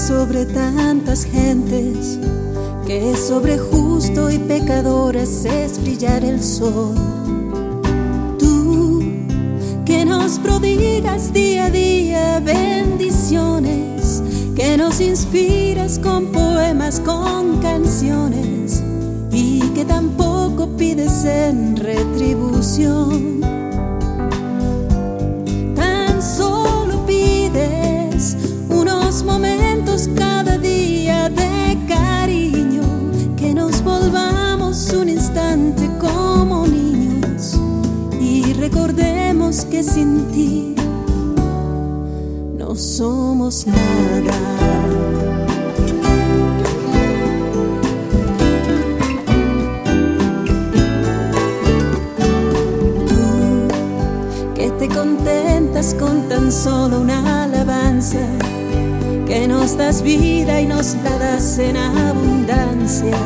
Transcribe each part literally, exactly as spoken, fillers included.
sobre tantas gentes, que sobre justo y pecador haces brillar el sol. Tú que nos prodigas día a día bendiciones, que nos inspiras con poemas, con canciones, y que tampoco pides en retribución. Tan solo pides unos momentos cada día de cariño, que nos volvamos un instante como niños y recordemos que sin ti no somos nada. Te contentas con tan solo una alabanza, que nos das vida y nos la das en abundancia.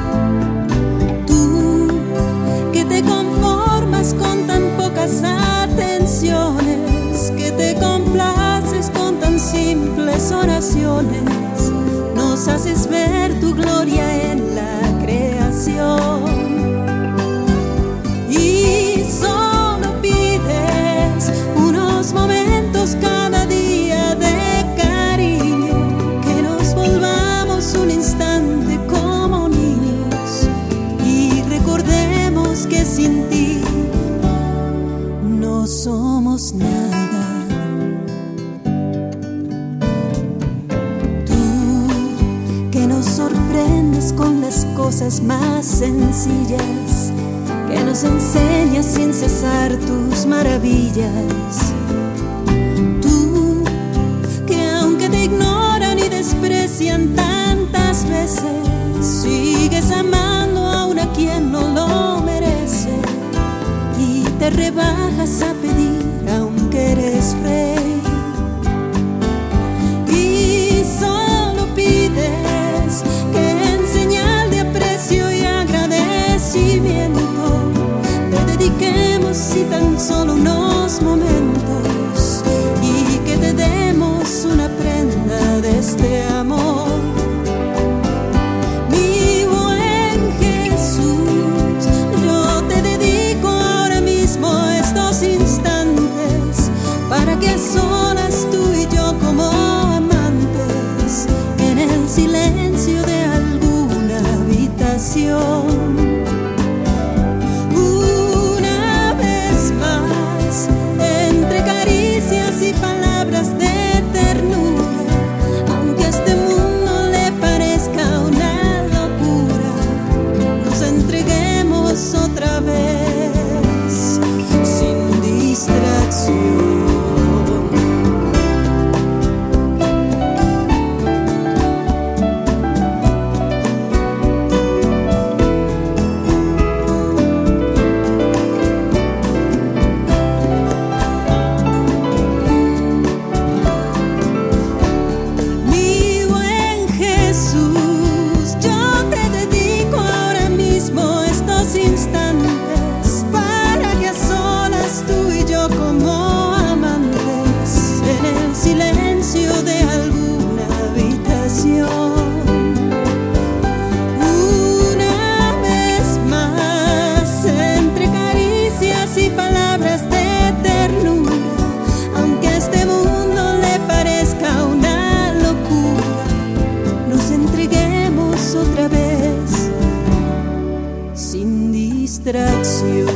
Tú que te conformas con tan pocas atenciones, que te complaces con tan simples oraciones, nos haces ver tu gloria en la creación. Y solo pides unos momentos cada día de cariño, que nos volvamos un instante como niños y recordemos que sin ti no somos nada. Tú que nos sorprendes con las cosas más sencillas, que nos enseñas sin cesar tus maravillas. Tú que aunque te ignoran y desprecian tantas veces, sigues amando aún a quien no lo merece, y te rebajas a pedir aunque eres rey. Y solo pides que en señal de aprecio y agradecimiento dediquemos si tan solo unos momentos, y que te demos una prenda de este amor. Mi buen Jesús, yo te dedico ahora mismo estos instantes, para que a solas tú y yo como amantes, en el silencio de alguna habitación, y palabras de ternura, aunque a este mundo le parezca una locura, nos entreguemos otra vez sin distracción. Otra vez sin distracción.